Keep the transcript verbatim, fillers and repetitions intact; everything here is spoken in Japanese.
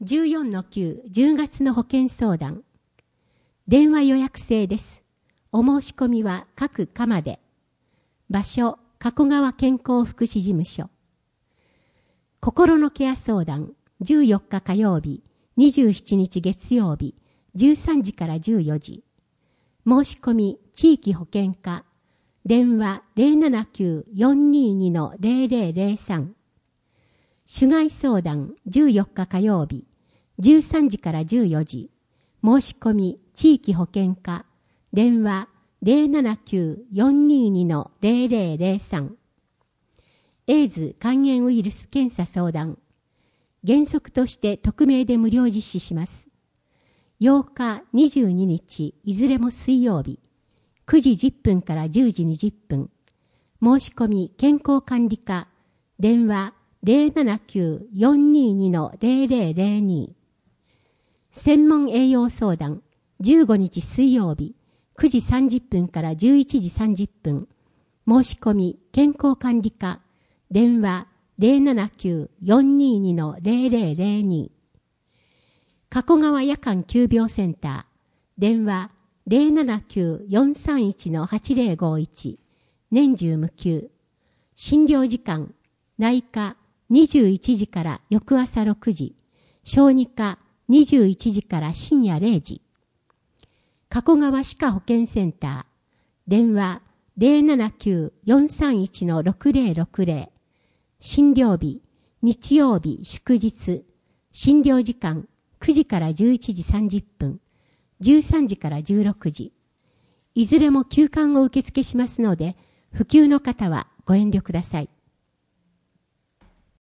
じゅうよんのきゅう、じゅうがつの保険相談。電話予約制です。お申し込みは各課まで。場所、加古川健康福祉事務所。心のケア相談、じゅうよっか火曜日、にじゅうしちにち月曜日、じゅうさんじからじゅうよじ。申し込み、地域保険課。電話 ゼロななきゅう よんにーに ゼロゼロゼロさん。主害相談、じゅうよっか火曜日、じゅうさんじからじゅうよじ。申し込み、地域保険課。電話 ゼロななきゅう よんにーに ゼロゼロゼロさん。エイズ肝炎ウイルス検査相談。原則として匿名で無料実施します。ようか、にじゅうににち、いずれも水曜日、くじじゅっぷんからじゅうじにじゅっぷん。申し込み健康管理課。電話ゼロななきゅう よんにーに ゼロゼロゼロに。専門栄養相談、じゅうごにち水曜日、くじさんじゅっぷんからじゅういちじさんじゅっぷん。申し込み健康管理課。電話ゼロななきゅう よんにーに ゼロゼロゼロに。加古川夜間急病センター。電話ゼロななきゅう よんさんいち はちゼロごいち。年中無休。診療時間、内科にじゅういちじから翌朝ろくじ。小児科にじゅういちじから深夜れいじ。加古川歯科保健センター。電話ゼロななきゅう よんさんいち ろくゼロろくゼロ。診療日、日曜日祝日。診療時間くじからじゅういちじさんじゅっぷん。じゅうさんじからじゅうろくじ。いずれも休館を受付しますので、不急の方はご遠慮ください。